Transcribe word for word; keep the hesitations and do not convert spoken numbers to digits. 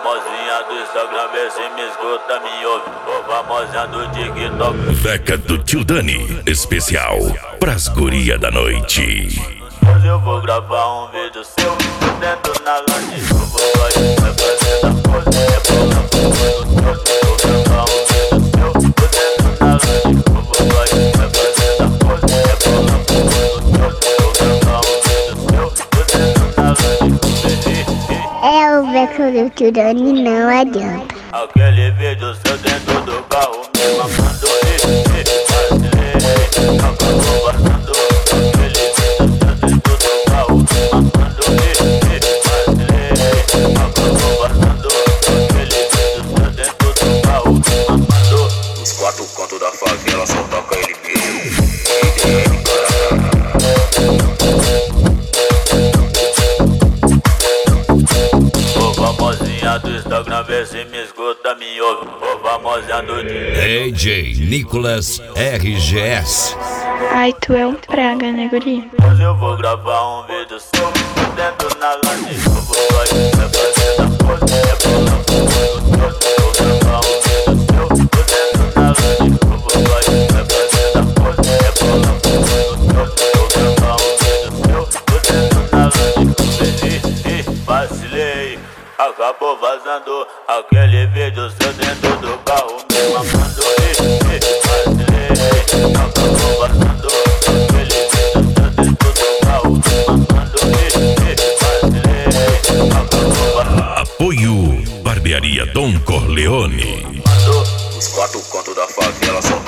famosinha do Instagram, vê se me escuta, me ouve. Ô famosinha do TikTok. Veca do Tio Dani, especial pras guria da noite. Hoje eu vou gravar um vídeo seu, tô dentro na lanche. Eu vou sair, vai fazer da pose, é pra na porra do troço. Vou gravar um vídeo seu, tô dentro na lanche. Eu vou sair, vai fazer da pose, é pra na porra do troço. Vou gravar um vídeo seu, tô dentro na lanche. É o Veca do Tio Dani, não adianta. Aquele vídeo seu dentro do carro me mamando, e, e, vacilei, acabou vazando. Aquele vídeo seu dentro do carro me mamando, e, e, vacilei, acabou vazando. Aquele vídeo seu dentro do carro me mamando. Os quatro cantos da favela só toca ele mesmo. Ô famosinha do Instagram, vê se me escuta, me ouve. Ô famosinha do D J Nicolas R G S. Ai, tu é um praga, né, guri? Hoje eu vou gravar um vídeo seu, tô dentro na lanche. Eu vou sair, vai fazer da pose, é pra na porra do troço. Vou gravar um vídeo seu, tô dentro na lanche. Eu vou sair, vai fazer da pose, é pra na porra do troço. Vou gravar um vídeo seu, tô dentro na lanche. E, e, vacilei, acabou vazando. Aquele vídeo seu dentro do carro me mamando. E, e, vacilei, acabou vazando. Aquele vídeo seu dentro do carro me mamando. E, e, vacilei, acabou vazando. Apoio Barbearia Dom Corleone. Os quatro cantos da favela só